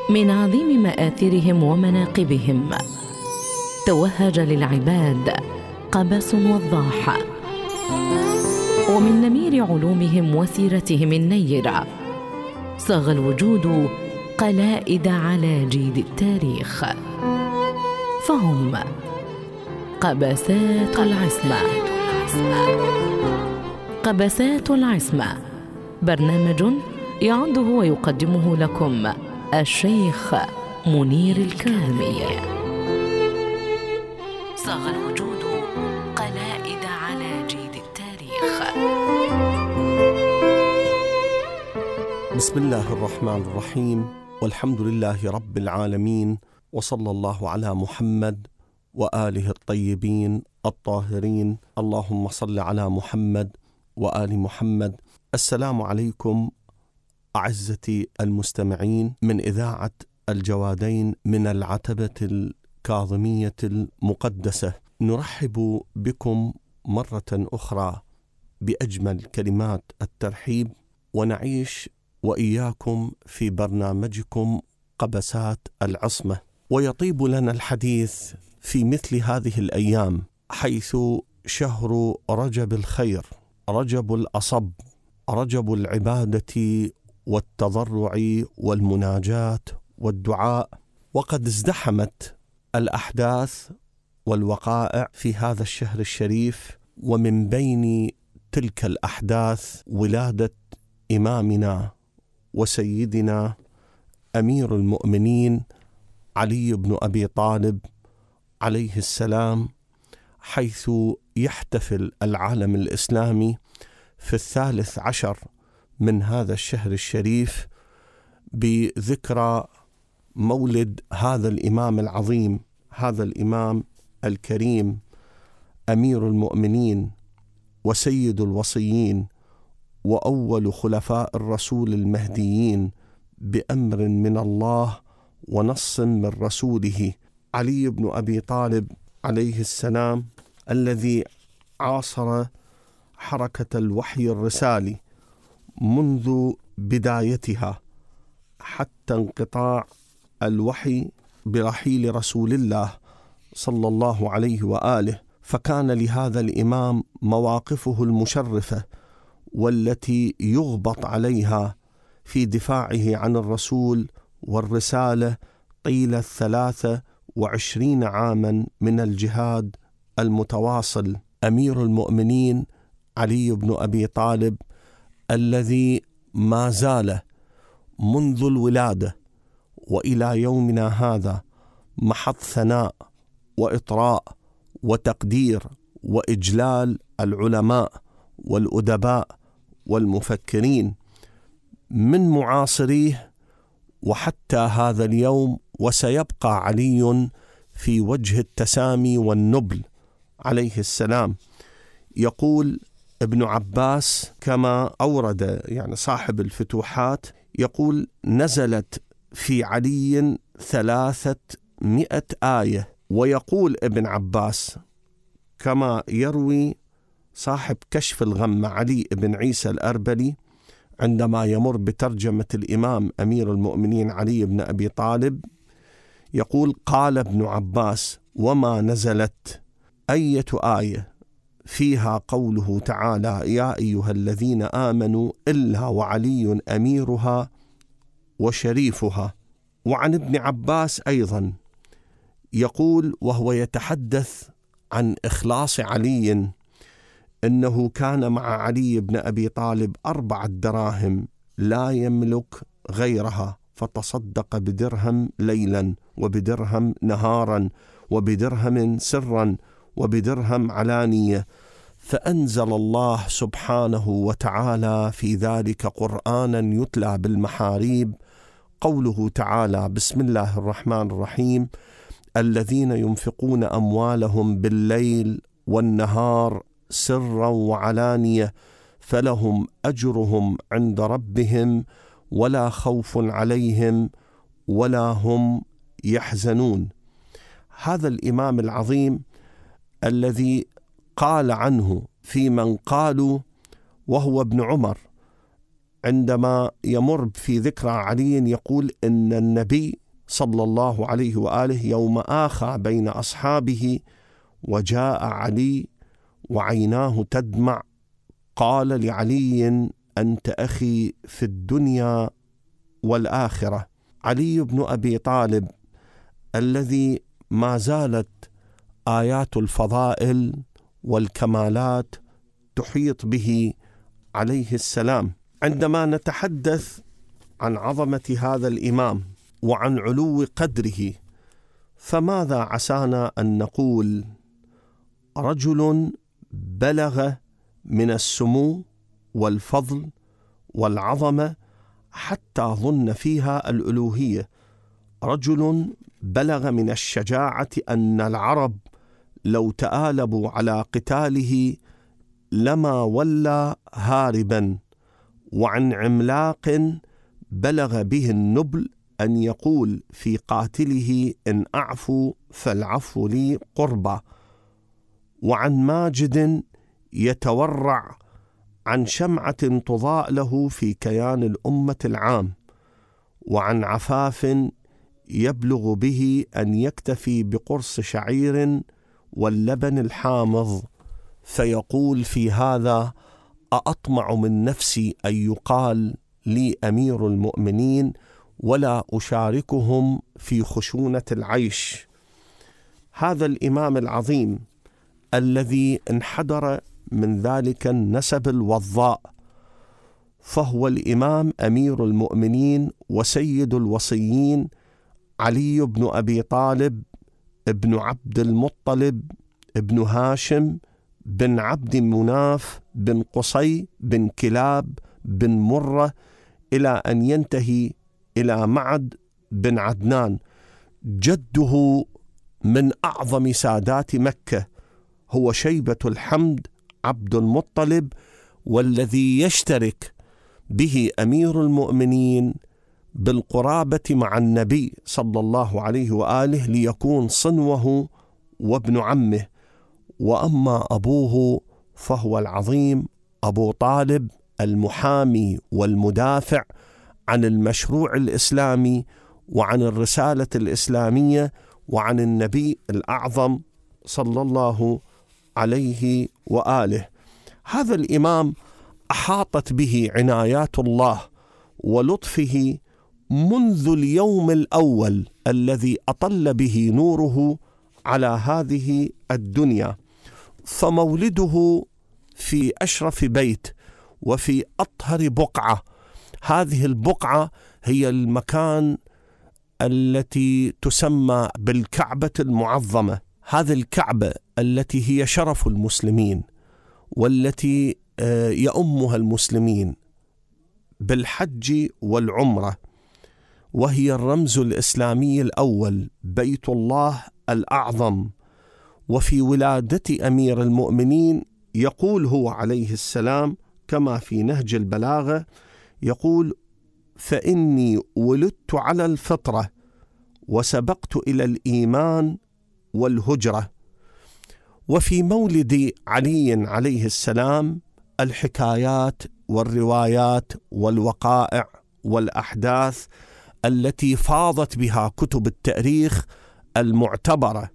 من عظيم مآثرهم ومناقبهم توهج للعباد قبس وضاح، ومن نمير علومهم وسيرتهم النيرة صاغ الوجود قلائد على جيد التاريخ، فهم قبسات العصمة. قبسات العصمة برنامج يعده ويقدمه لكم الشيخ منير الكاظمي. صاغ الوجود قلائد على جيد التاريخ. بسم الله الرحمن الرحيم، والحمد لله رب العالمين، وصلى الله على محمد وآله الطيبين الطاهرين. اللهم صل على محمد وآل محمد. السلام عليكم أعزتي المستمعين من إذاعة الجوادين من العتبة الكاظمية المقدسة. نرحب بكم مرة أخرى بأجمل كلمات الترحيب، ونعيش وإياكم في برنامجكم قبسات العصمة. ويطيب لنا الحديث في مثل هذه الأيام، حيث شهر رجب الخير، رجب الأصب، رجب العبادة والتضرع والمناجاة والدعاء. وقد ازدحمت الأحداث والوقائع في هذا الشهر الشريف، ومن بين تلك الأحداث ولادة إمامنا وسيدنا أمير المؤمنين علي بن أبي طالب عليه السلام، حيث يحتفل العالم الإسلامي في 13 من هذا الشهر الشريف بذكرى مولد هذا الإمام العظيم، هذا الإمام الكريم، أمير المؤمنين وسيد الوصيين وأول خلفاء الرسول المهديين بأمر من الله ونص من رسوله، علي بن أبي طالب عليه السلام، الذي عاصر حركة الوحي الرسالي منذ بدايتها حتى انقطاع الوحي برحيل رسول الله صلى الله عليه وآله. فكان لهذا الإمام مواقفه المشرفة والتي يغبط عليها في دفاعه عن الرسول والرسالة طيلة 23 عاما من الجهاد المتواصل. أمير المؤمنين علي بن أبي طالب الذي ما زال منذ الولادة وإلى يومنا هذا محط ثناء وإطراء وتقدير وإجلال العلماء والأدباء والمفكرين من معاصريه وحتى هذا اليوم. وسيبقى علي في وجه التسامي والنبل عليه السلام. يقول ابن عباس كما أورد صاحب الفتوحات، يقول: نزلت في علي 300 آية. ويقول ابن عباس كما يروي صاحب كشف الغمة علي بن عيسى الأربلي عندما يمر بترجمة الإمام أمير المؤمنين علي بن أبي طالب، يقول: قال ابن عباس: وما نزلت أية آية فيها قوله تعالى: يا أيها الذين آمنوا إلا وعلي أميرها وشريفها. وعن ابن عباس أيضا يقول وهو يتحدث عن إخلاص علي، إنه كان مع علي بن أبي طالب 4 دراهم لا يملك غيرها، فتصدق بدرهم ليلا وبدرهم نهارا وبدرهم سرا وبدرهم علانية، فأنزل الله سبحانه وتعالى في ذلك قرآنا يتلى بالمحاريب، قوله تعالى: بسم الله الرحمن الرحيم: الذين ينفقون أموالهم بالليل والنهار سرا وعلانية فلهم أجرهم عند ربهم ولا خوف عليهم ولا هم يحزنون. هذا الإمام العظيم الذي قال عنه في من قالوا، وهو ابن عمر عندما يمر في ذكرى علي يقول إن النبي صلى الله عليه وآله يوم آخى بين أصحابه وجاء علي وعيناه تدمع قال لعلي: أنت أخي في الدنيا والآخرة. علي بن أبي طالب الذي ما زالت آيات الفضائل والكمالات تحيط به عليه السلام. عندما نتحدث عن عظمة هذا الإمام وعن علو قدره، فماذا عسانا أن نقول؟ رجل بلغ من السمو والفضل والعظمة حتى ظن فيها الألوهية، رجل بلغ من الشجاعة أن العرب لو تآلبوا على قتاله لما ولى هاربا، وعن عملاق بلغ به النبل أن يقول في قاتله: إن أعفو فالعفو لي قربى، وعن ماجد يتورع عن شمعة تضاء له في كيان الأمة العام، وعن عفاف يبلغ به أن يكتفي بقرص شعير واللبن الحامض، فيقول في هذا: أطمع من نفسي أن يقال لي أمير المؤمنين ولا أشاركهم في خشونة العيش. هذا الإمام العظيم الذي انحدر من ذلك النسب الوضاء، فهو الإمام أمير المؤمنين وسيد الوصيين علي بن أبي طالب ابن عبد المطلب ابن هاشم بن عبد مناف بن قصي بن كلاب بن مرة، إلى أن ينتهي إلى معد بن عدنان. جده من أعظم سادات مكة هو شيبة الحمد عبد المطلب، والذي يشترك به أمير المؤمنين بالقرابة مع النبي صلى الله عليه وآله ليكون صنوه وابن عمه. وأما أبوه فهو العظيم أبو طالب المحامي والمدافع عن المشروع الإسلامي وعن الرسالة الإسلامية وعن النبي الأعظم صلى الله عليه وآله. هذا الإمام أحاطت به عنايات الله ولطفه منذ اليوم الأول الذي أطل به نوره على هذه الدنيا، فمولده في أشرف بيت وفي أطهر بقعة. هذه البقعة هي المكان التي تسمى بالكعبة المعظمة، هذه الكعبة التي هي شرف المسلمين والتي يؤمها المسلمين بالحج والعمرة، وهي الرمز الإسلامي الأول، بيت الله الأعظم. وفي ولادة أمير المؤمنين يقول هو عليه السلام كما في نهج البلاغة، يقول: فإني ولدت على الفطرة وسبقت إلى الإيمان والهجرة. وفي مولد علي عليه السلام الحكايات والروايات والوقائع والأحداث التي فاضت بها كتب التاريخ المعتبرة،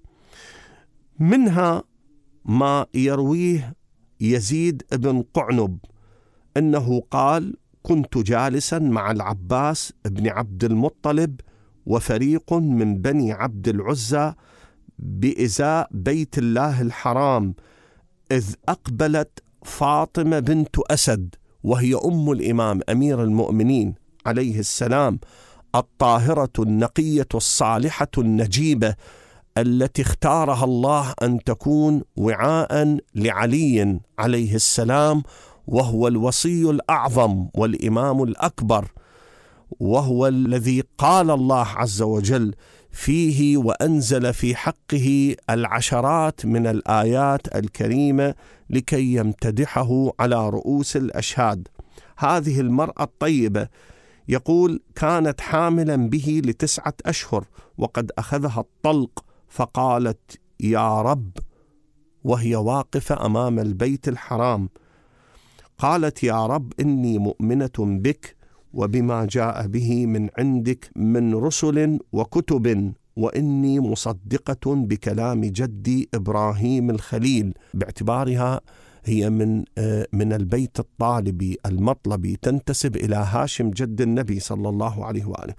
منها ما يرويه يزيد بن قعنب إنه قال: كنت جالسا مع العباس بن عبد المطلب وفريق من بني عبد العزى بإزاء بيت الله الحرام، إذ أقبلت فاطمة بنت أسد وهي أم الإمام أمير المؤمنين عليه السلام، الطاهرة النقية الصالحة النجيبة، التي اختارها الله أن تكون وعاء لعلي عليه السلام، وهو الوصي الأعظم والإمام الأكبر، وهو الذي قال الله عز وجل فيه: وأنزل في حقه العشرات من الآيات الكريمة لكي يمتدحه على رؤوس الأشهاد. هذه المرأة الطيبة يقول كانت حاملا به ل9 أشهر، وقد أخذها الطلق، فقالت: يا رب، وهي واقفة أمام البيت الحرام. قالت: يا رب إني مؤمنة بك وبما جاء به من عندك من رسل وكتب، وإني مصدقة بكلام جدي إبراهيم الخليل، باعتبارها هي من البيت الطالبي المطلبي، تنتسب إلى هاشم جد النبي صلى الله عليه وآله،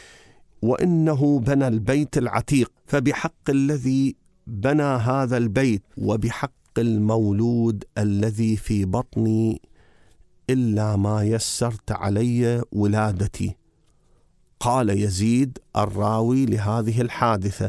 وإنه بنى البيت العتيق، فبحق الذي بنى هذا البيت وبحق المولود الذي في بطني إلا ما يسرت علي ولادتي. قال يزيد الراوي لهذه الحادثة: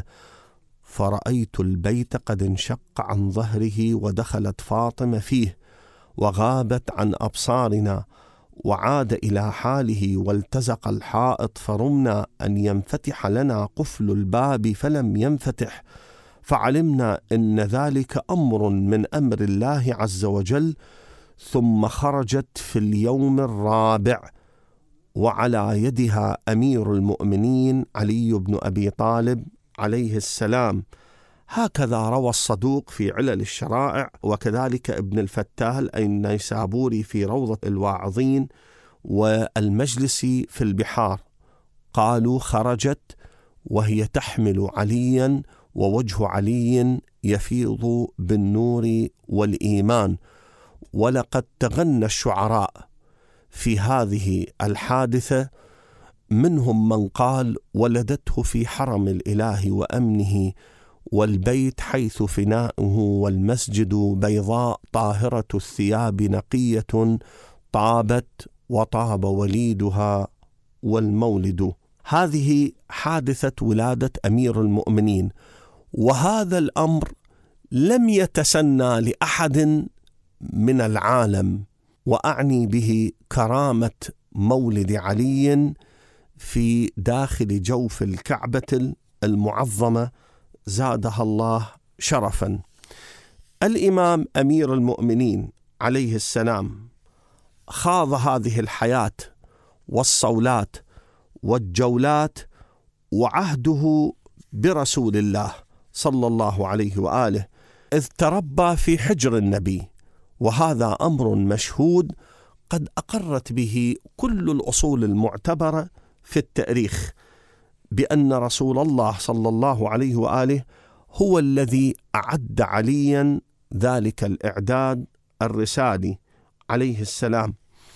فرأيت البيت قد انشق عن ظهره ودخلت فاطمة فيه وغابت عن أبصارنا، وعاد إلى حاله والتزق الحائط، فرمنا أن ينفتح لنا قفل الباب فلم ينفتح، فعلمنا أن ذلك أمر من أمر الله عز وجل. ثم خرجت في اليوم الرابع وعلى يدها أمير المؤمنين علي بن أبي طالب عليه السلام. هكذا روى الصدوق في علل الشرائع، وكذلك ابن الفتال النيسابوري في روضة الواعظين، والمجلسي في البحار. قالوا: خرجت وهي تحمل عليا ووجه علي يفيض بالنور والإيمان. ولقد تغنى الشعراء في هذه الحادثة، منهم من قال: ولدته في حرم الإله وأمنه، والبيت حيث فناؤه، والمسجد بيضاء طاهرة الثياب نقية، طابت وطاب وليدها والمولد. هذه حادثة ولادة أمير المؤمنين، وهذا الأمر لم يتسنى لأحد من العالم، وأعني به كرامة مولد علي في داخل جوف الكعبة المعظمة زادها الله شرفا. الإمام أمير المؤمنين عليه السلام خاض هذه الحياة والصولات والجولات، وعهده برسول الله صلى الله عليه وآله إذ تربى في حجر النبي، وهذا أمر مشهود قد أقرت به كل الأصول المعتبرة في التاريخ، بأن رسول الله صلى الله عليه وآله هو الذي أعد عليا ذلك الإعداد الرسالي عليه السلام.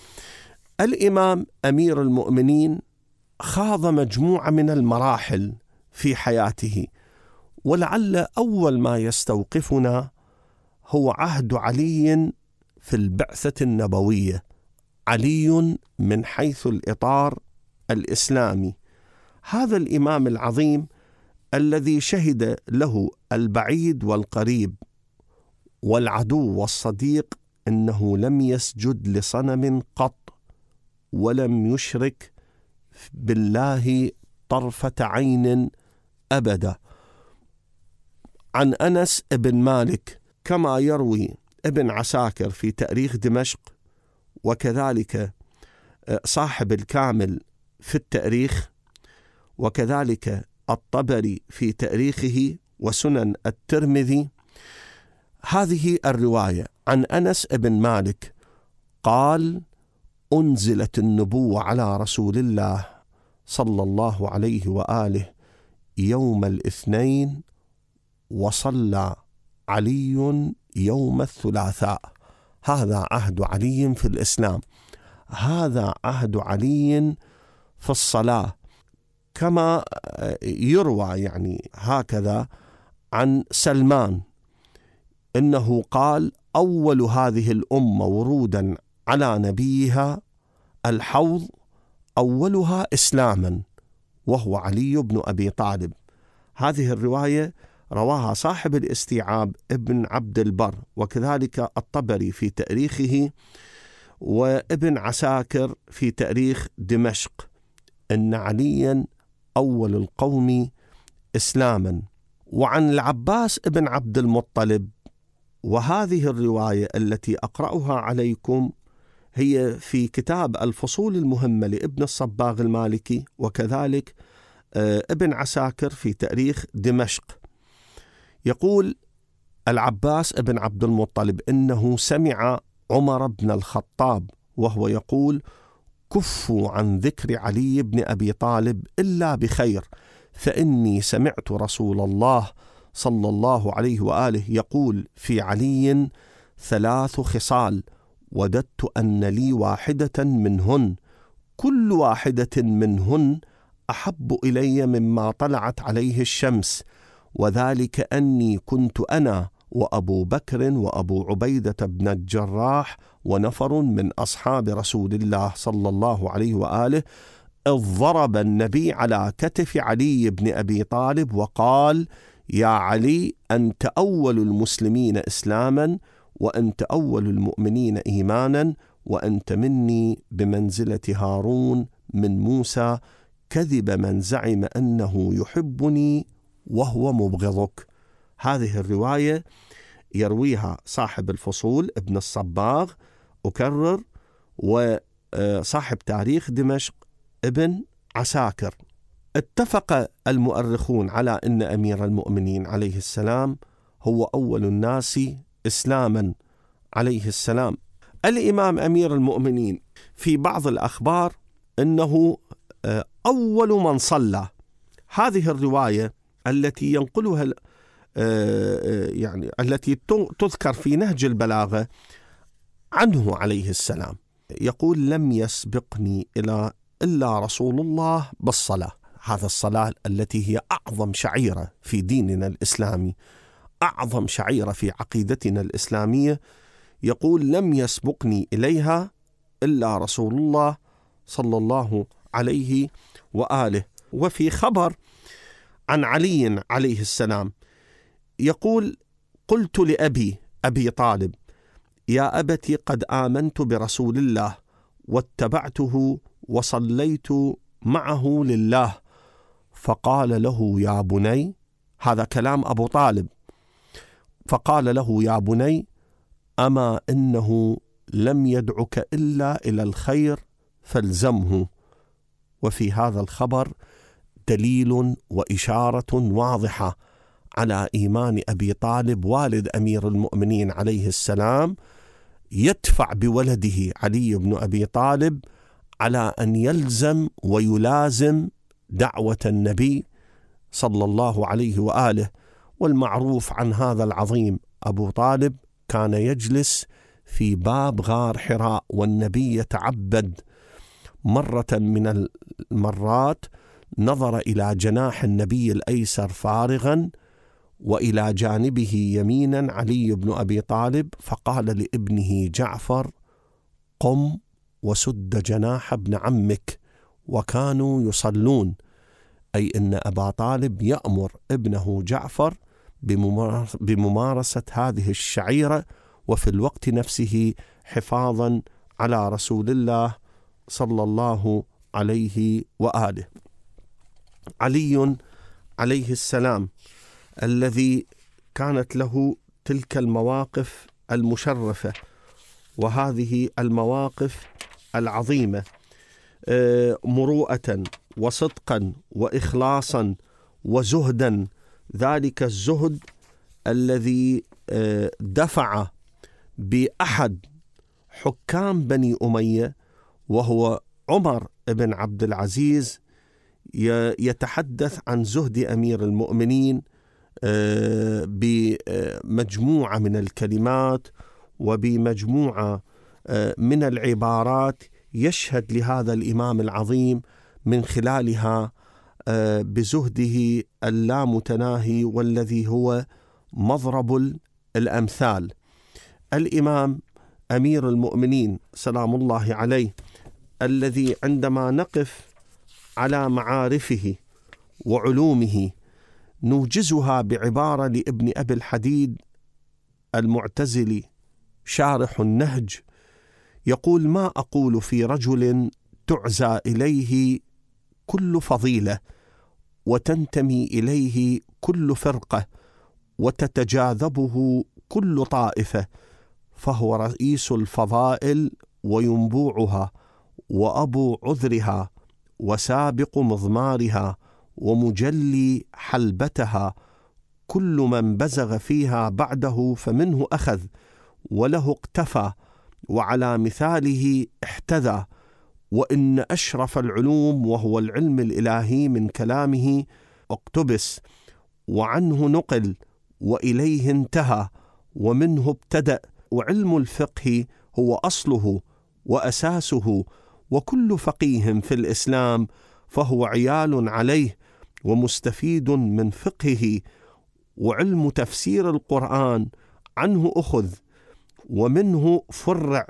الإمام أمير المؤمنين خاض مجموعة من المراحل في حياته، ولعل أول ما يستوقفنا هو عهد علي في البعثة النبوية. علي من حيث الإطار الإسلامي، هذا الإمام العظيم الذي شهد له البعيد والقريب والعدو والصديق إنه لم يسجد لصنم قط، ولم يشرك بالله طرفة عين أبدا. عن أنس بن مالك كما يروي ابن عساكر في تاريخ دمشق، وكذلك صاحب الكامل في التاريخ، وكذلك الطبري في تاريخه، وسنن الترمذي. هذه الرواية عن أنس بن مالك قال: أنزلت النبوة على رسول الله صلى الله عليه وآله يوم الاثنين، وصلى علي يوم الثلاثاء. هذا عهد علي في الإسلام، هذا عهد علي في الصلاة، كما يروى يعني هكذا عن سلمان إنه قال: أول هذه الأمة ورودا على نبيها الحوض أولها إسلاما، وهو علي بن أبي طالب. هذه الرواية رواها صاحب الاستيعاب ابن عبد البر، وكذلك الطبري في تاريخه، وابن عساكر في تاريخ دمشق، إن عليا أول القوم إسلاما. وعن العباس ابن عبد المطلب، وهذه الرواية التي أقرأها عليكم هي في كتاب الفصول المهمة لابن الصباغ المالكي، وكذلك ابن عساكر في تاريخ دمشق. يقول العباس ابن عبد المطلب إنه سمع عمر بن الخطاب وهو يقول: كفوا عن ذكر علي بن أبي طالب إلا بخير، فإني سمعت رسول الله صلى الله عليه وآله يقول في علي 3 خصال، وددت أن لي واحدة منهن، كل واحدة منهن أحب إلي مما طلعت عليه الشمس، وذلك أني كنت أنا وأبو بكر وأبو عبيدة بن الجراح ونفر من أصحاب رسول الله صلى الله عليه وآله، إذ ضرب النبي على كتف علي بن أبي طالب وقال: يا علي، أنت أول المسلمين إسلاما، وأنت أول المؤمنين إيمانا، وأنت مني بمنزلة هارون من موسى، كذب من زعم أنه يحبني وهو مبغضك. هذه الرواية يرويها صاحب الفصول ابن الصباغ، أكرر، وصاحب تاريخ دمشق ابن عساكر. اتفق المؤرخون على أن أمير المؤمنين عليه السلام هو أول الناس إسلاما عليه السلام. الإمام أمير المؤمنين في بعض الأخبار أنه أول من صلى. هذه الرواية التي ينقلها يعني التي تذكر في نهج البلاغة عنه عليه السلام، يقول: لم يسبقني إلا رسول الله بالصلاة. هذا الصلاة التي هي أعظم شعيرة في ديننا الإسلامي، أعظم شعيرة في عقيدتنا الإسلامية، يقول: لم يسبقني إليها إلا رسول الله صلى الله عليه وآله. وفي خبر عن علي عليه السلام يقول: قلت أبي طالب: يا أبتي، قد آمنت برسول الله واتبعته وصليت معه لله. فقال له: يا بني، هذا كلام أبو طالب، فقال له: يا بني، أما إنه لم يدعك إلا إلى الخير فالزمه. وفي هذا الخبر دليل وإشارة واضحة على إيمان أبي طالب والد أمير المؤمنين عليه السلام، يدفع بولده علي بن أبي طالب على أن يلزم ويلازم دعوة النبي صلى الله عليه وآله. والمعروف عن هذا العظيم أبو طالب كان يجلس في باب غار حراء والنبي يتعبد. مرة من المرات نظر إلى جناح النبي الأيسر فارغا، وإلى جانبه يمينا علي بن أبي طالب، فقال لابنه جعفر: قم وسد جناح ابن عمك. وكانوا يصلون، أي أن أبا طالب يأمر ابنه جعفر بممارسة هذه الشعيرة، وفي الوقت نفسه حفاظا على رسول الله صلى الله عليه وآله. علي عليه السلام الذي كانت له تلك المواقف المشرفة وهذه المواقف العظيمة، مروءة وصدقا وإخلاصا وزهدا، ذلك الزهد الذي دفع بأحد حكام بني أمية وهو عمر بن عبد العزيز يتحدث عن زهد أمير المؤمنين بمجموعة من الكلمات وبمجموعة من العبارات يشهد لهذا الإمام العظيم من خلالها بزهده اللامتناهي والذي هو مضرب الأمثال. الإمام أمير المؤمنين سلام الله عليه الذي عندما نقف على معارفه وعلومه نوجزها بعبارة لابن أبي الحديد المعتزلي شارح النهج، يقول: ما أقول في رجل تعزى إليه كل فضيلة وتنتمي إليه كل فرقة وتتجاذبه كل طائفة، فهو رئيس الفضائل وينبوعها وأبو عذرها وسابق مضمارها ومجلي حلبتها، كل من بزغ فيها بعده فمنه أخذ وله اقتفى، وعلى مثاله احتذى، وإن أشرف العلوم وهو العلم الإلهي من كلامه اقتبس، وعنه نقل، وإليه انتهى، ومنه ابتدأ، وعلم الفقه هو أصله وأساسه، وكل فقيه في الإسلام فهو عيال عليه ومستفيد من فقهه، وعلم تفسير القرآن عنه أخذ ومنه فرع،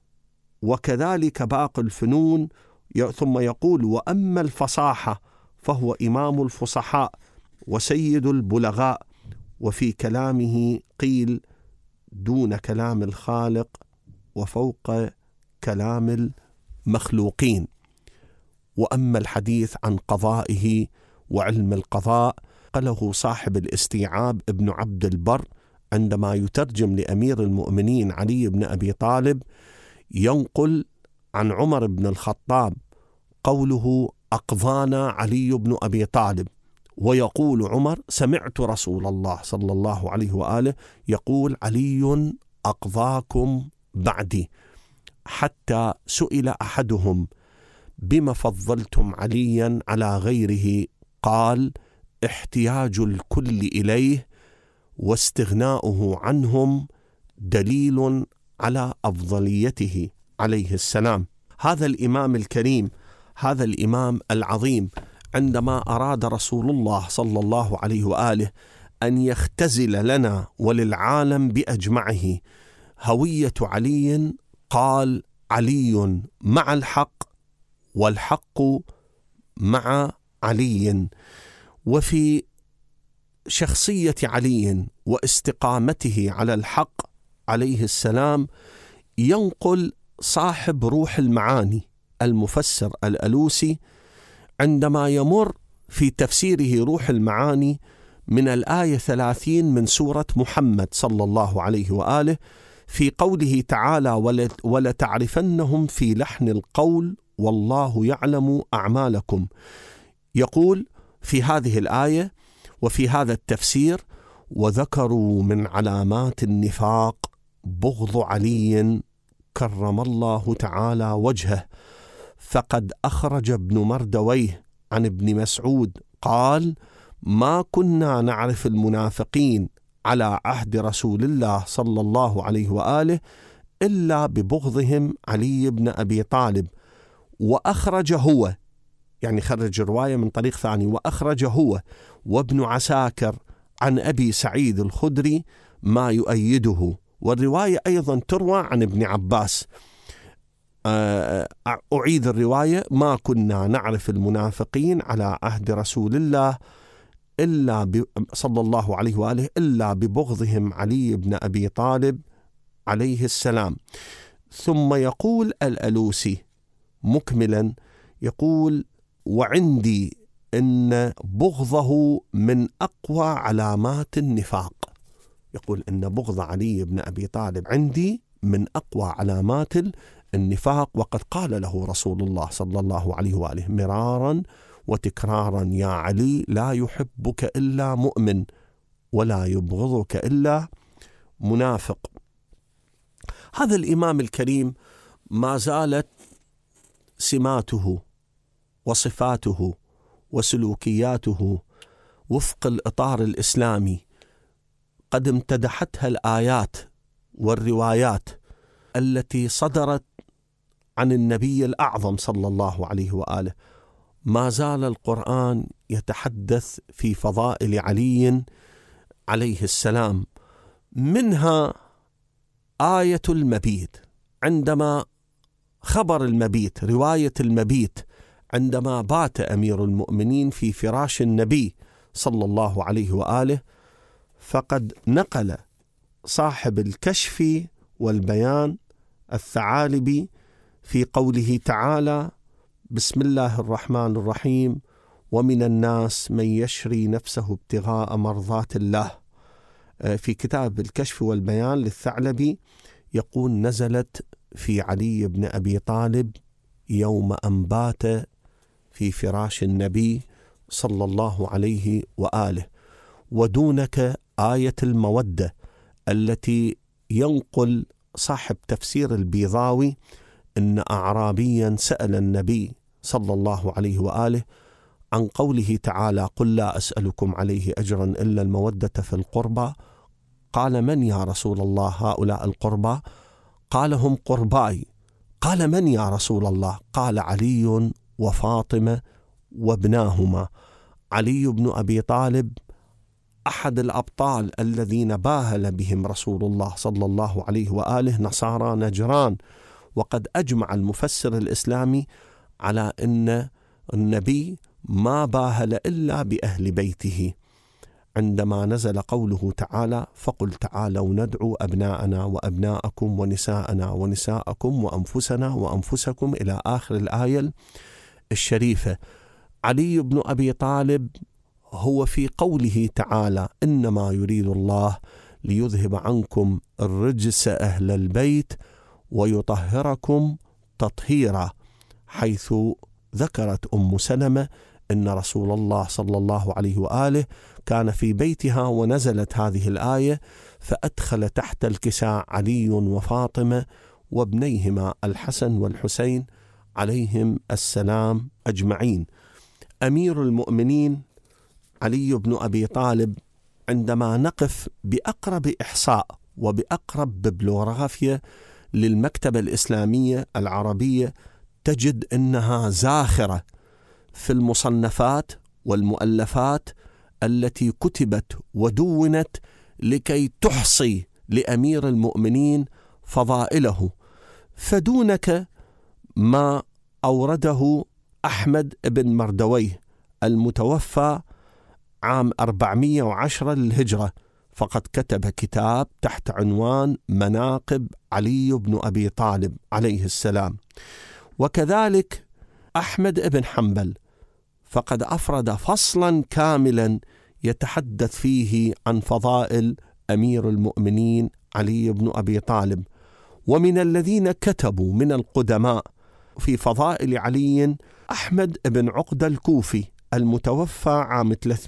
وكذلك باقي الفنون. ثم يقول: وأما الفصاحة فهو إمام الفصحاء وسيد البلغاء، وفي كلامه قيل دون كلام الخالق وفوق كلام المخلوقين. وأما الحديث عن قضائه وعلم القضاء قاله صاحب الاستيعاب ابن عبد البر عندما يترجم لأمير المؤمنين علي بن أبي طالب، ينقل عن عمر بن الخطاب قوله: أقضانا علي بن أبي طالب، ويقول عمر: سمعت رسول الله صلى الله عليه وآله يقول: علي أقضاكم بعدي. حتى سئل أحدهم: بما فضلتم عليا على غيره؟ قال: احتياج الكل إليه واستغناؤه عنهم دليل على أفضليته عليه السلام. هذا الإمام الكريم، هذا الإمام العظيم، عندما أراد رسول الله صلى الله عليه وآله أن يختزل لنا وللعالم بأجمعه هوية علي، قال: علي مع الحق والحق مع علي. وفي شخصية علي واستقامته على الحق عليه السلام ينقل صاحب روح المعاني المفسر الألوسي عندما يمر في تفسيره روح المعاني من الآية 30 من سورة محمد صلى الله عليه وآله في قوله تعالى: ولتعرفنهم في لحن القول والله يعلم أعمالكم. يقول في هذه الآية وفي هذا التفسير: وذكروا من علامات النفاق بغض علي كرم الله تعالى وجهه، فقد أخرج ابن مردويه عن ابن مسعود قال: ما كنا نعرف المنافقين على عهد رسول الله صلى الله عليه وآله إلا ببغضهم علي بن أبي طالب. وأخرج هو، يعني خرج رواية من طريق ثاني، وأخرج هو وابن عساكر عن أبي سعيد الخدري ما يؤيده. والرواية أيضا تروى عن ابن عباس. أعيد الرواية: ما كنا نعرف المنافقين على عهد رسول الله صلى الله عليه وآله إلا ببغضهم علي بن أبي طالب عليه السلام. ثم يقول الألوسي مكملا، يقول: وعندي إن بغضه من أقوى علامات النفاق. يقول إن بغض علي بن أبي طالب عندي من أقوى علامات النفاق، وقد قال له رسول الله صلى الله عليه وآله مرارا وتكرارا: يا علي لا يحبك إلا مؤمن ولا يبغضك إلا منافق. هذا الإمام الكريم ما زالت سماته وصفاته وسلوكياته وفق الإطار الإسلامي قد امتدحتها الآيات والروايات التي صدرت عن النبي الأعظم صلى الله عليه وآله. ما زال القرآن يتحدث في فضائل علي عليه السلام، منها آية المبيت، عندما خبر المبيت، رواية المبيت، عندما بات أمير المؤمنين في فراش النبي صلى الله عليه وآله، فقد نقل صاحب الكشف والبيان الثعالبي في قوله تعالى: بسم الله الرحمن الرحيم: ومن الناس من يشري نفسه ابتغاء مرضات الله. في كتاب الكشف والبيان للثعلبي يقول: نزلت في علي بن أبي طالب يوم أن بات في فراش النبي صلى الله عليه وآله. ودونك آية المودة التي ينقل صاحب تفسير البيضاوي إن أعرابيا سأل النبي صلى الله عليه وآله عن قوله تعالى: قل لا أسألكم عليه أجرا إلا المودة في القربى. قال: من يا رسول الله هؤلاء القربى؟ قال: هم قرباي. قال: من يا رسول الله؟ قال: علي وفاطمة وابناهما. علي بن أبي طالب أحد الأبطال الذين باهل بهم رسول الله صلى الله عليه وآله نصارى نجران، وقد أجمع المفسر الإسلامي على أن النبي ما باهل إلا بأهل بيته عندما نزل قوله تعالى: فقل تعالوا ندعو أبناءنا وأبناءكم ونساءنا ونساءكم وأنفسنا وأنفسكم إلى آخر الآية الشريفة. علي بن أبي طالب هو في قوله تعالى: إنما يريد الله ليذهب عنكم الرجس أهل البيت ويطهركم تطهيرا، حيث ذكرت أم سلمة إن رسول الله صلى الله عليه وآله كان في بيتها ونزلت هذه الآية، فأدخل تحت الكساء علي وفاطمة وابنيهما الحسن والحسين عليهم السلام أجمعين. أمير المؤمنين علي بن أبي طالب، عندما نقف بأقرب إحصاء وبأقرب ببلوغرافيا للمكتبة الإسلامية العربية، تجد أنها زاخرة في المصنفات والمؤلفات التي كتبت ودونت لكي تحصي لأمير المؤمنين فضائله. فدونك ما أورده أحمد بن مردويه المتوفى عام 410 للهجرة، فقد كتب كتاب تحت عنوان مناقب علي بن أبي طالب عليه السلام. وكذلك أحمد بن حنبل فقد أفرد فصلا كاملا يتحدث فيه عن فضائل أمير المؤمنين علي بن أبي طالب. ومن الذين كتبوا من القدماء في فضائل علي أحمد بن عقدة الكوفي المتوفى عام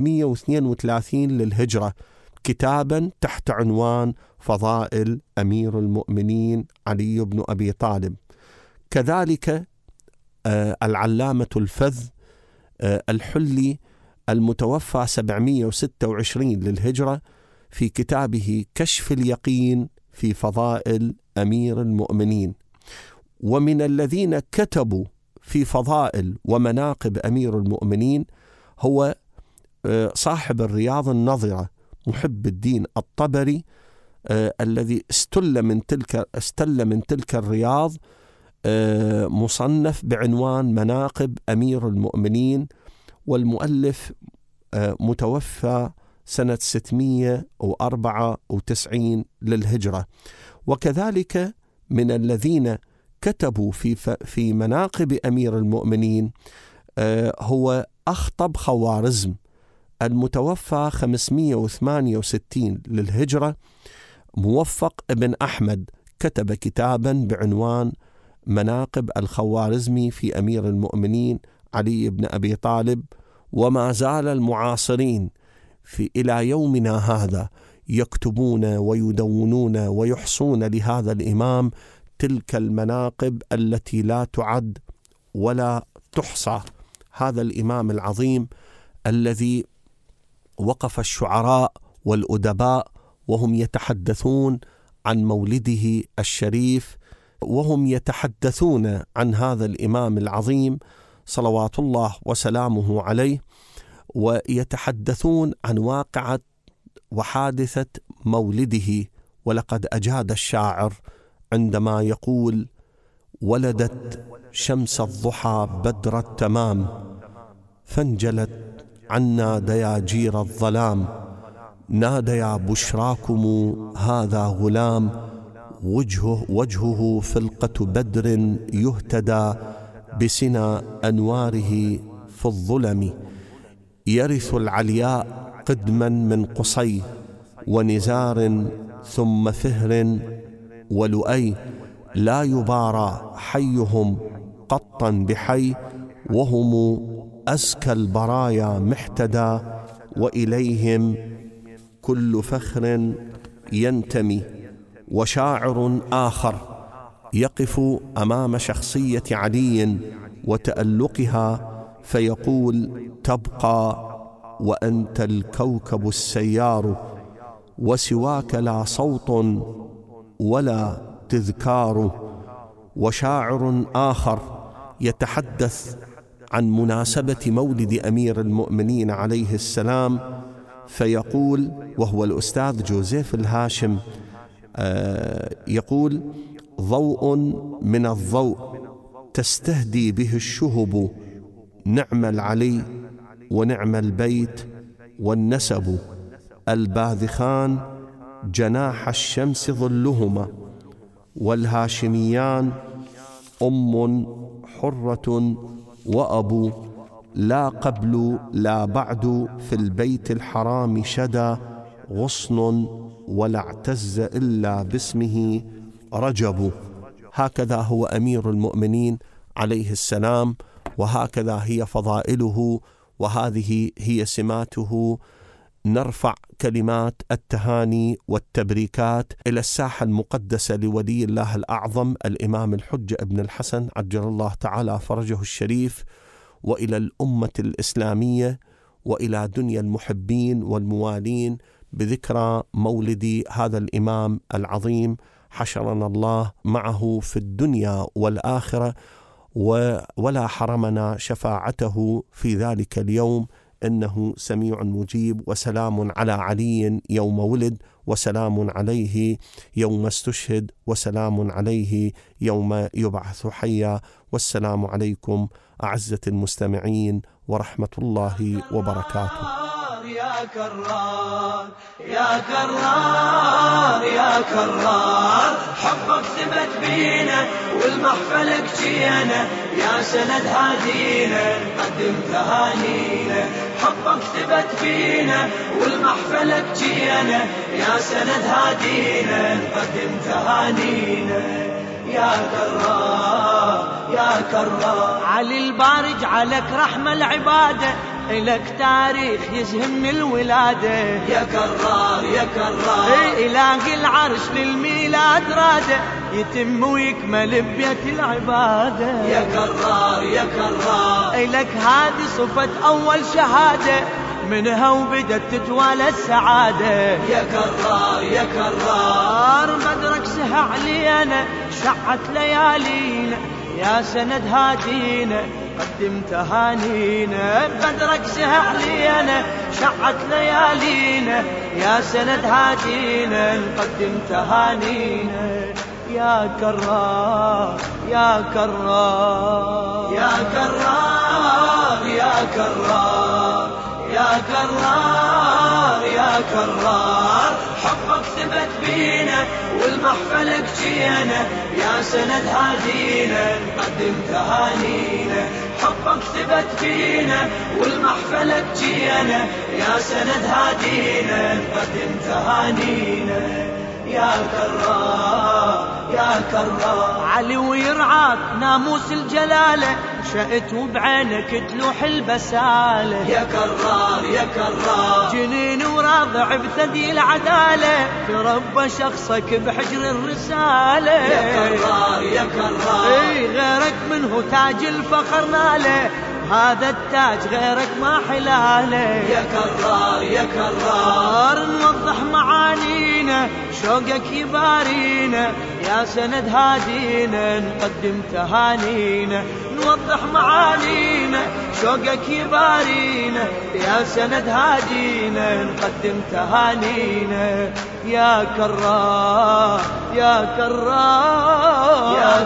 332 للهجرة، كتابا تحت عنوان فضائل أمير المؤمنين علي بن أبي طالب. كذلك العلامة الفذ الحلي المتوفى 726 للهجرة في كتابه كشف اليقين في فضائل أمير المؤمنين. ومن الذين كتبوا في فضائل ومناقب أمير المؤمنين هو صاحب الرياض النظرة محب الدين الطبري، الذي استل من تلك الرياض مصنف بعنوان مناقب أمير المؤمنين، والمؤلف متوفى سنة 694 للهجرة. وكذلك من الذين كتبوا في مناقب أمير المؤمنين هو أخطب خوارزم المتوفى 568 للهجرة. موفق بن أحمد كتب كتابا بعنوان مناقب الخوارزمي في أمير المؤمنين علي بن أبي طالب. وما زال المعاصرين إلى يومنا هذا يكتبون ويدونون ويحصون لهذا الإمام تلك المناقب التي لا تعد ولا تحصى. هذا الإمام العظيم الذي وقف الشعراء والأدباء وهم يتحدثون عن مولده الشريف، وهم يتحدثون عن هذا الإمام العظيم صلوات الله وسلامه عليه، ويتحدثون عن واقعة وحادثة مولده. ولقد أجاد الشاعر عندما يقول: ولدت شمس الضحى بدر التمام، فانجلت عنا دياجير الظلام، ناديا بشراكم هذا غلام، وجهه فلقة بدر يهتدى بسنا أنواره في الظلم، يرث العلياء قدما من قصي ونزار ثم فهر ولؤي، لا يبارى حيهم قطا بحي، وهم أزكى البرايا محتدى، وإليهم كل فخر ينتمي. وشاعر آخر يقف أمام شخصية علي وتألقها فيقول: تبقى وأنت الكوكب السيار، وسواك لا صوت ولا تذكار. وشاعر آخر يتحدث عن مناسبة مولد أمير المؤمنين عليه السلام فيقول، وهو الأستاذ جوزيف الهاشم، يقول: ضوء من الضوء تستهدي به الشهب، نعم العلي ونعم البيت والنسب، الباذخان جناح الشمس ظلهما، والهاشميان أم حرة وأبو، لا قبل لا بعد في البيت الحرام شدا غصن، ولا اعتز إلا باسمه رجب. هكذا هو أمير المؤمنين عليه السلام، وهكذا هي فضائله، وهذه هي سماته. نرفع كلمات التهاني والتبريكات إلى الساحة المقدسة لولي الله الأعظم الإمام الحجة ابن الحسن عجل الله تعالى فرجه الشريف، وإلى الأمة الإسلامية، وإلى دنيا المحبين والموالين بذكرى مولد هذا الإمام العظيم، حشرنا الله معه في الدنيا والآخرة، ولا حرمنا شفاعته في ذلك اليوم، إنه سميع مجيب. وسلام على علي يوم ولد، وسلام عليه يوم استشهد، وسلام عليه يوم يبعث حيا. والسلام عليكم أعزة المستمعين ورحمة الله وبركاته. يا كرار يا كرار يا كرار، حبك ثبت بينا والمحفلك جينا، يا سند هادينا نقدم تهانينا. حبك ثبت بينا والمحفلك جينا، يا سند هادينا نقدم تهانينا. يا كرار يا كرار، علي البارج عليك رحمة العبادة، إلك تاريخ يزهم من الولادة. يا كرار يا كرار، إله العرش للميلاد رادة، يتم ويكمل ببيت العبادة. يا كرار يا كرار، إلك هذه صفة أول شهادة، منها وبدت تتوالى السعادة. يا كرار يا كرار، بدرك سهى علينا شعت ليالينا، يا سند هادينا قدم تهانينا. بدرك سهى علينا شعت ليالينا، يا سند هادينا نقدم تهانينا. يا كرار يا كرار يا كرار يا كرار يا كرار يا كرار، حبك ثبت بينا والمحفلك جينا، يا سند هادينا نقدم تهانينا. حبك ثبت بينا والمحفلك جينا، يا سند هادينا نقدم تهانينا. يا كرار يا كرار، علي ويرعاك ناموس الجلالة، شئت وبعينك تلوح البسالة. يا كرار يا كرار، جنين وراضع بثدي العدالة، تربى شخصك بحجر الرسالة. يا كرار يا كرار، غيرك منه تاج الفخر ناله، هذا التاج غيرك ما حلاله. يا كرار يا كرار، نوضح معانينا شوقك يبارينا، يا سند هادينا نقدم تهانينا. نوضح معانينا شوقك يبارينا، يا سند هادينا نقدم تهانينا. يا كرار يا كرار يا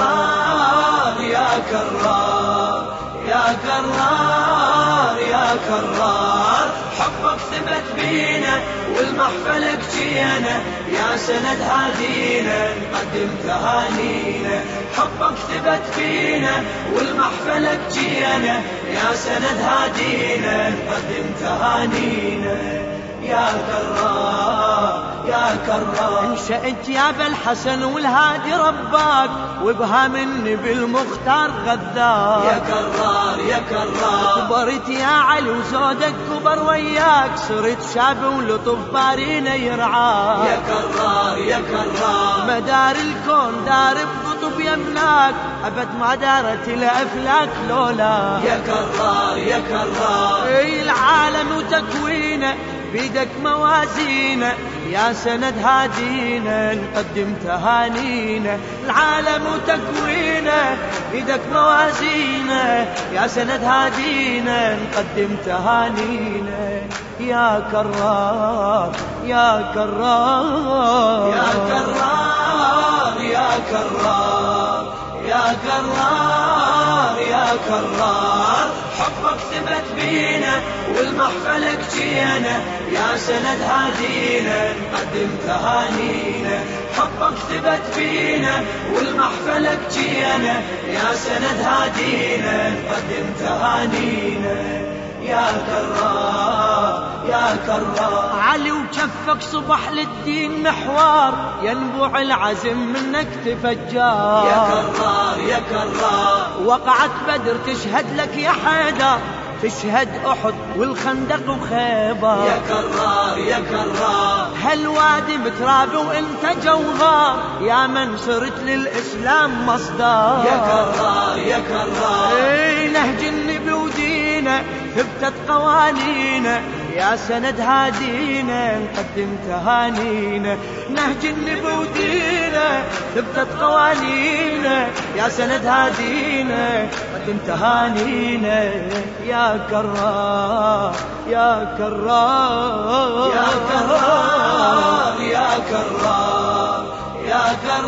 كرار يا كرار يا كرار يا كرار، حبك ثبت بينا والمحفلك جينا، يا سند هادينا نقدم تهانينا. حبك ثبت بينا والمحفلك جينا، يا سند هادينا نقدم تهانينا. يا كرار يا يا كرار. انشأت يا ابا الحسن والهادي رباك، وبها مني بالمختار غذاك. يا كرار يا كرار. كبرت يا علي وزودك كبر وياك، صرت شاب ولطف بارينا يرعاك. يا كرار يا كرار. مدار الكون دار بقطب يمناك، أبد ما دارت الأفلاك لولا. يا كرار يا كرار. العالم وتكوينه بيدك موازينه، يا سند هادينا نقدم تهانينا. العالم وتكوينه بيدك موازينه، يا سند هادينا نقدم تهانينا. يا كرار يا كرار. يا كرار يا كرار. يا كرار يا كرار. حبك ثبت بينا والمحفلك جينا، يا سند هادينا نقدم تهانينا. حبك ثبت بينا والمحفلك جينا، يا سند هادينا نقدم تهانينا. يا كرار يا كرار. علي وكفك صبح للدين محوار، ينبوع العزم منك تفجار. يا كرار يا كرار. وقعت بدر تشهد لك يا حيدر، تشهد أحد والخندق وخيبر. يا كرار يا كرار. هالوادي متراب وانت جوهر، يا من صرت للإسلام مصدر. يا كرار يا كرار. نهج النبي ودينا ثبتت قوانينا، يا سند هادينا نقدم تهانينا. نهج النبي ودينا ثبتت قوانينا، يا سند هادينا نقدم تهانينا. يا كرار يا كرار. يا كرار يا كرار. يا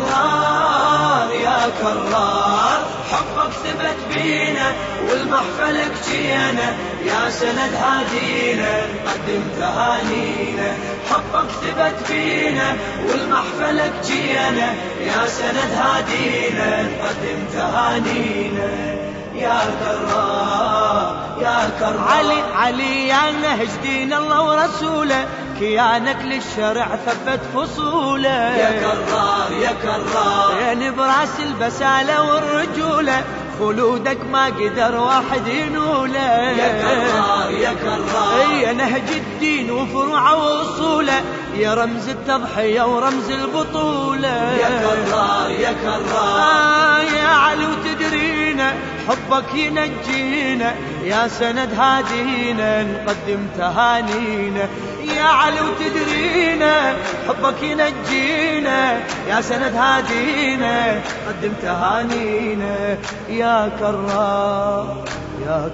كرار يا كرار. حبك ثبت بينا والمحفلك جينا، يا سند هادينا نقدم تهانينا. حبك ثبت بينا والمحفلك جينا، يا سند هادينا نقدم تهانينا. يا كرار يا كرار. علي يا نهج دين الله ورسوله، كيانك للشرع ثبت فصوله. يا كرار يا كرار. يعني براس البسالة والرجولة، خلودك ما قدر واحد ينوله. يا كرار يا كرار. يا نهج الدين وفروعه وصوله، يا رمز التضحية ورمز البطولة. يا كرار يا كرار. يا علي وتدرينا حبك ينجينا، يا سند هادينا نقدم تهانينا. يا علي وتدرينا حبك ينجينا، يا سند هادينا نقدم تهانينا. يا كرار يا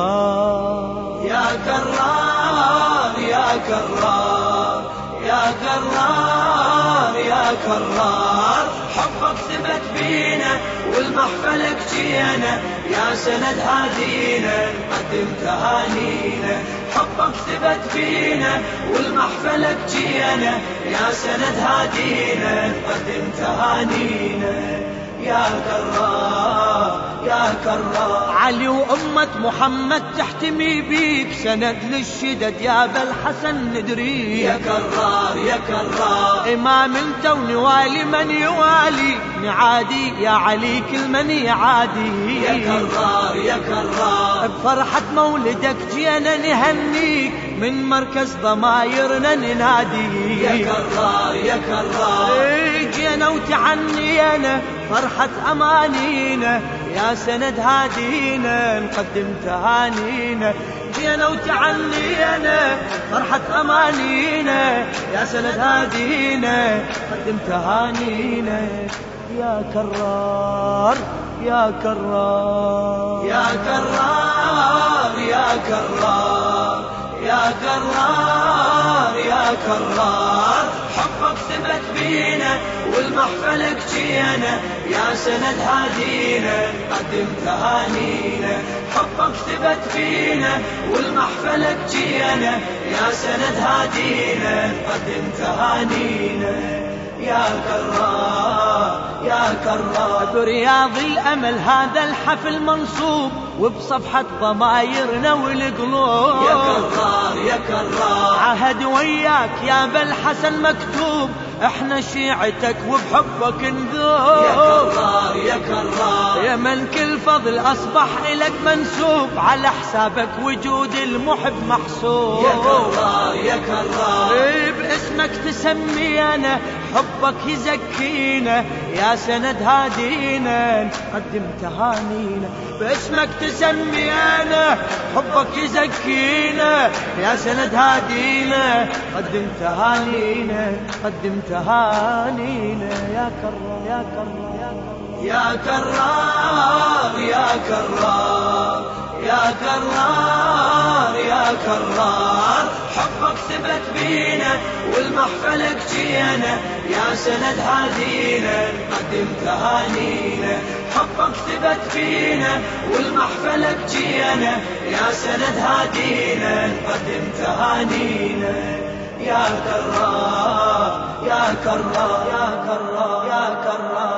كرار. يا كرار يا كرار. يا كرار يا كرار. حبك ثبت بينا والمحفلك جينا، يا سند هادينا نقدم تهانينا. حبك ثبت بينا والمحفلك جينا، يا سند هادينا نقدم تهانينا. يا كرار يا كرار. علي وأمة محمد تحتمي بيك، سند للشدد يا ابا الحسن ندريك. يا كرار يا كرار. إمام انت ونوالي من يوالي، نعادي يا علي كل من يعادي. يا كرار يا كرار. بفرحة مولدك جينا نهنيك، من مركز ضمايرنا ننادي. يا كرار يا كرار. جينا وتعنينا فرحة أمانينا، يا سند هادينا نقدم تهانينا. جينا وتعنينا فرحة أمانينا، يا سند هادينا نقدم تهانينا. يا كرار يا كرار. يا كرار يا كرار. يا كرار يا كرار. حبك ثبت بينا والمحفلك جينا، يا سند هادينا نقدم تهانينا. حبك ثبت بينا والمحفلك جينا، يا سند هادينا نقدم تهانينا. يا كرار يا كرار. برياض الأمل هذا الحفل منصوب، وبصفحة ضمايرنا والقلوب. يا كرار يا كرار. عهد وياك يا ابا الحسن مكتوب، احنا شيعتك وبحبك نذوب. يا كرار يا كرار، يا من كل فضل اصبح الك منسوب، على حسابك وجود المحب محسوب. يا كرار يا كرار، باسمك تسمينا، حبك يزكينا، يا سند هادينا نقدم تهانينا. باسمك تسمينا، حبك يزكينا، يا سند هادينا قدم تهانينا، قدم تهانينا. يا كرار يا كرار يا كرار يا كرار يا كرار يا كرار، حبك ثبت بينا والمحفلك جينا، يا سند هادينا نقدم تهانينا. حبك ثبت فينا والمحفلك جينا، يا سند هادينا نقدم تهانينا. يا كرار يا كرار يا كرار يا كرار.